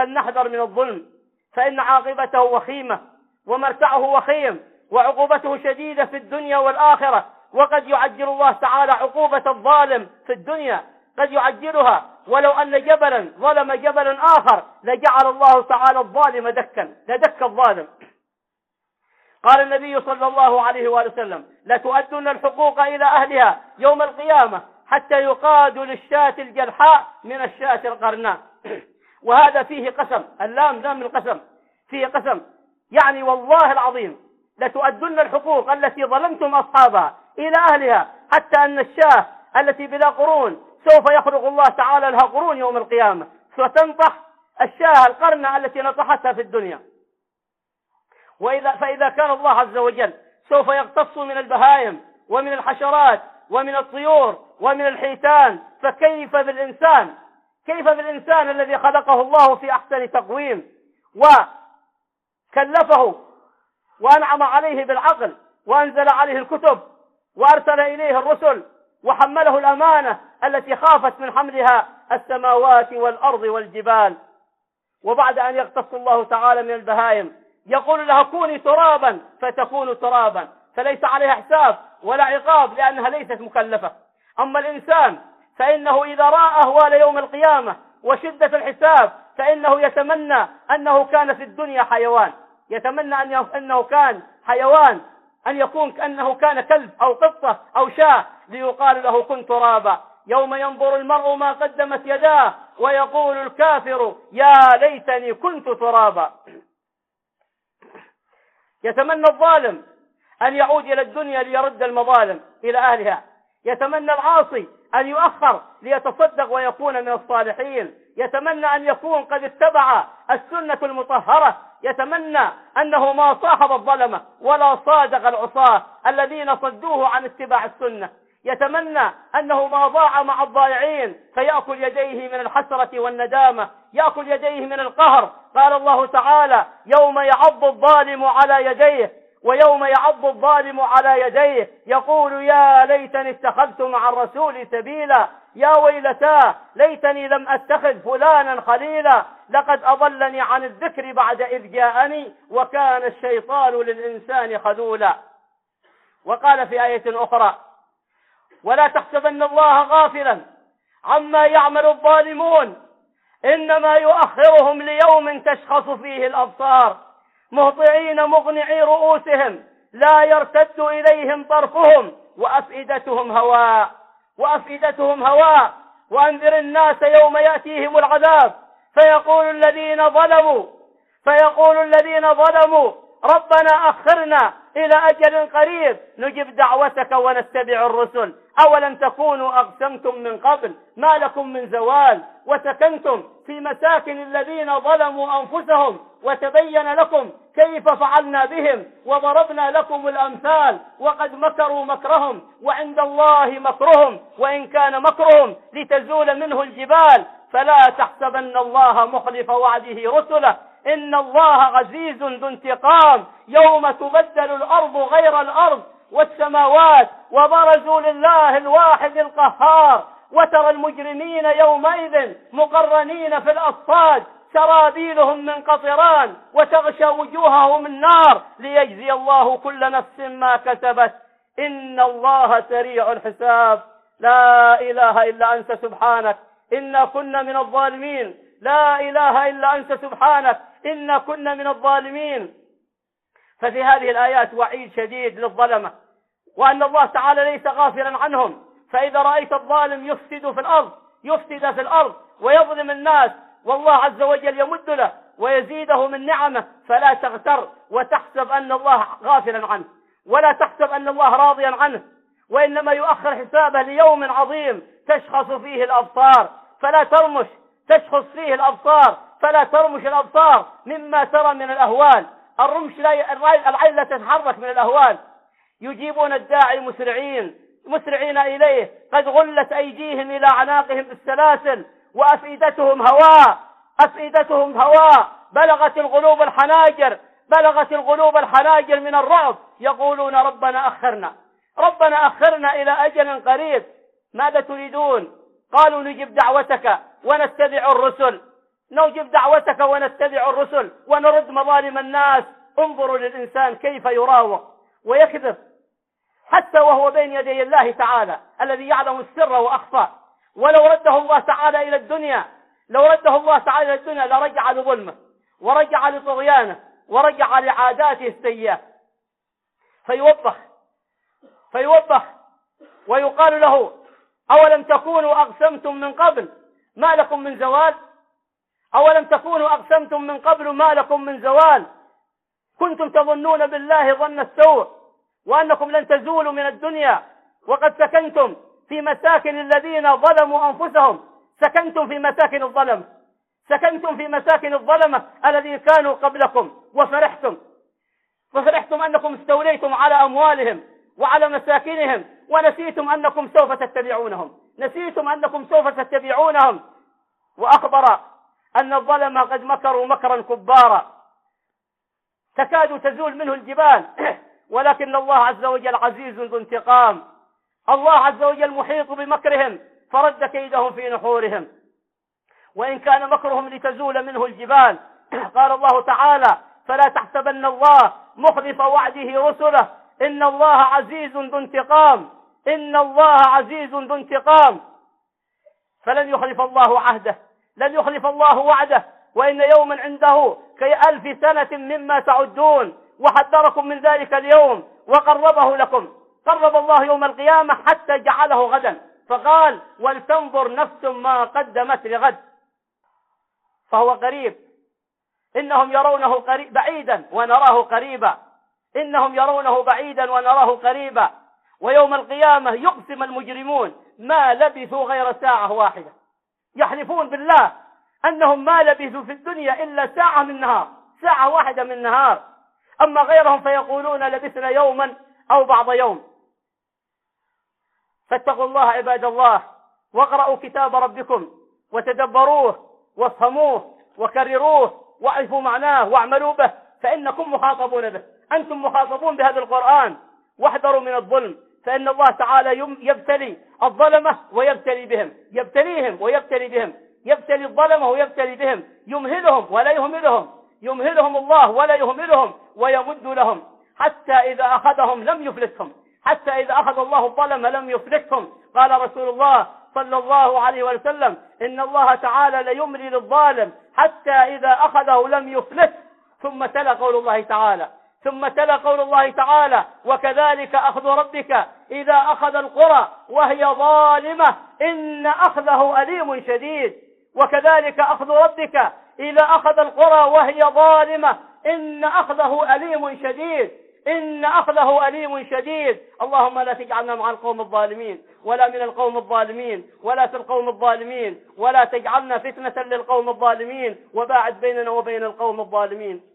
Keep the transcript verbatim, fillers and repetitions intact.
فلنحذر من الظلم، فإن عاقبته وخيمة ومرتعه وخيم وعقوبته شديدة في الدنيا والآخرة. وقد يعجل الله تعالى عقوبة الظالم في الدنيا، قد يعجلها، ولو أن جبلا ظلم جبلا آخر لجعل الله تعالى الظالم دكا، لدك الظالم. قال النبي صلى الله عليه وآله وسلم: لتؤدن الحقوق إلى أهلها يوم القيامة حتى يقاد للشاة الجلحاء من الشاة القرناء. وهذا فيه قسم، اللام لام القسم، فيه قسم، يعني والله العظيم لتؤدن الحقوق التي ظلمتم أصحابها إلى أهلها، حتى أن الشاة التي بلا قرون سوف يخلق الله تعالى لها قرون يوم القيامة، ستنطح الشاة القرنة التي نطحتها في الدنيا. وإذا فإذا كان الله عز وجل سوف يقتص من البهائم ومن الحشرات ومن الطيور ومن الحيتان، فكيف بالإنسان؟ كيف بالإنسان الذي خلقه الله في أحسن تقويم وكلفه وأنعم عليه بالعقل وأنزل عليه الكتب وأرسل إليه الرسل وحمله الأمانة التي خافت من حملها السماوات والأرض والجبال، وبعد أن يقتص الله تعالى من البهائم يقول لها كوني ترابا فتكون ترابا، فليس عليها حساب ولا عقاب لأنها ليست مكلفة. أما الإنسان فإنه إذا رأى أهوال يوم القيامة وشدة الحساب فإنه يتمنى أنه كان في الدنيا حيوان، يتمنى أنه كان حيوان، أن يكون أنه كان كلب أو قطة أو شاة ليقال له كن ترابا. يوم ينظر المرء ما قدمت يداه ويقول الكافر يا ليتني كنت ترابا. يتمنى الظالم أن يعود إلى الدنيا ليرد المظالم إلى أهلها، يتمنى العاصي أن يؤخر ليتصدق ويكون من الصالحين، يتمنى أن يكون قد اتبع السنة المطهرة، يتمنى أنه ما صاحب الظلمة ولا صادق العصاة الذين صدوه عن اتباع السنة، يتمنى أنه ما ضاع مع الضائعين فيأكل يديه من الحسرة والندامة، يأكل يديه من القهر. قال الله تعالى: يوم يعض الظالم على يديه ويوم يعض الظالم على يديه يقول يا ليتني اتخذت مع الرسول سبيلا، يا ويلتاه ليتني لم أتخذ فلانا خليلا، لقد أضلني عن الذكر بعد إذ جاءني وكان الشيطان للإنسان خذولا. وقال في آية أخرى: ولا تحسبن الله غافلا عما يعمل الظالمون إنما يؤخرهم ليوم تشخص فيه الأبصار مهطعين مقنعي رؤوسهم لا يرتد إليهم طرفهم وأفئدتهم هواء وأفئدتهم هواء وأنذر الناس يوم يأتيهم العذاب فيقول الذين ظلموا فيقول الذين ظلموا ربنا أخرنا إلى أجل قريب نجب دعوتك ونتبع الرسل أولم تكونوا أقسمتم من قبل ما لكم من زوال وسكنتم في مساكن الذين ظلموا أنفسهم وتبين لكم كيف فعلنا بهم وضربنا لكم الأمثال وقد مكروا مكرهم وعند الله مكرهم وإن كان مكرهم لتزول منه الجبال فلا تحسبن الله مخلف وعده رسله إن الله عزيز ذو انتقام يوم تبدل الأرض غير الأرض والسماوات وبرزوا لله الواحد القهار وترى المجرمين يومئذ مقرنين في الأصفاد سرابيلهم من قطران وتغشى وجوههم النار ليجزي الله كل نفس ما كسبت إن الله سريع الحساب. لا إله إلا أنت سبحانك إنا كنا من الظالمين لا إله إلا أنت سبحانك إنا كنا من الظالمين. ففي هذه الآيات وعيد شديد للظلمة وأن الله تعالى ليس غافلا عنهم. فإذا رأيت الظالم يفسد في الأرض يفسد في الأرض ويظلم الناس والله عز وجل يمد له ويزيده من نعمه فلا تغتر وتحسب أن الله غافلا عنه ولا تحسب أن الله راضيا عنه وإنما يؤخر حسابه ليوم عظيم تشخص فيه الأبصار فلا ترمش تشخص فيه الأبصار فلا ترمش الأبصار مما ترى من الأهوال. الرمش لا العين لا تتحرك من الأهوال. يجيبون الداعي مسرعين مسرعين إليه قد غلت أيديهم إلى أعناقهم بالسلاسل وأفئدتهم هواء أفئدتهم هواء بلغت القلوب الحناجر بلغت القلوب الحناجر من الرعب يقولون ربنا أخرنا ربنا أخرنا إلى أجل قريب. ماذا تريدون؟ قالوا نجب دعوتك ونتبع الرسل نجيب دعوتك ونتبع الرسل ونرد مظالم الناس. انظروا للإنسان كيف يراوغ ويكذب حتى وهو بين يدي الله تعالى الذي يعلم السر وأخفى. ولو رده الله تعالى إلى الدنيا لو رده الله تعالى إلى الدنيا لرجع لظلمه ورجع لطغيانه ورجع لعاداته السيئة. فيوبخ فيوبخ ويقال له: أولم تكونوا أقسمتم من قبل ما لكم من زوال؟ أولم تكونوا أقسمتم من قبل ما لكم من زوال؟ كنتم تظنون بالله ظن السوء وأنكم لن تزولوا من الدنيا وقد سكنتم في مساكن الذين ظلموا أنفسهم. سكنتم في مساكن الظلم سكنتم في مساكن الظلمة الذين كانوا قبلكم وفرحتم وفرحتم أنكم استوليتم على أموالهم وعلى مساكنهم ونسيتم أنكم سوف تتبعونهم نسيتم أنكم سوف تتبعونهم. وأخبر أن الظلم قد مكروا مكرا كبارا تكاد تزول منه الجبال ولكن الله عز وجل عزيز ذو انتقام. الله عز وجل محيط بمكرهم فرد كيدهم في نحورهم. وإن كان مكرهم لتزول منه الجبال قال الله تعالى: فلا تحسبن الله مخلف وعده رسله إن الله عزيز ذو انتقام إن الله عزيز ذو انتقام. فلن يخلف الله عهده لن يخلف الله وعده وإن يوما عنده كألف سنة مما تعدون. وحذركم من ذلك اليوم وقربه لكم. قرب الله يوم القيامة حتى جعله غدا فقال: ولتنظر نفس ما قدمت لغد. فهو قريب. إنهم يرونه قريب بعيدا ونراه قريبا إنهم يرونه بعيدا ونراه قريبا. ويوم القيامة يقسم المجرمون ما لبثوا غير ساعة واحدة. يحلفون بالله أنهم ما لبثوا في الدنيا إلا ساعة من نهار ساعة واحدة من نهار. أما غيرهم فيقولون لبثنا يوما أو بعض يوم. فاتقوا الله عباد الله واقرأوا كتاب ربكم وتدبروه وافهموه وكرروه واعرفوا معناه واعملوا به فإنكم مخاطبون به. أنتم مخاطبون بهذا القرآن. واحذروا من الظلم فإن الله تعالى يبتلي الظلمة ويبتلي بهم يبتليهم ويبتلي بهم يبتلي الظلمة ويبتلي بهم يمهلهم ولا يهملهم يمهلهم الله ولا يهملهم ويمد لهم حتى إذا أخذهم لم يفلتهم حتى إذا أخذ الله الظلم لم يفلتهم. قال رسول الله صلى الله عليه وسلم: إن الله تعالى ليملي للظالم حتى إذا أخذه لم يفلت. ثم تلا قول الله تعالى ثم تلا قول الله تعالى: وكذلك أخذ ربك إذا أخذ القرى وهي ظالمة إن أخذه أليم شديد. وكذلك أخذ ربك إذا أخذ القرى وهي ظالمة إن أخذه أليم شديد إن أخذه أليم شديد. اللهم لا تجعلنا مع القوم الظالمين ولا من القوم الظالمين ولا في القوم الظالمين ولا تجعلنا فتنة للقوم الظالمين وباعد بيننا وبين القوم الظالمين.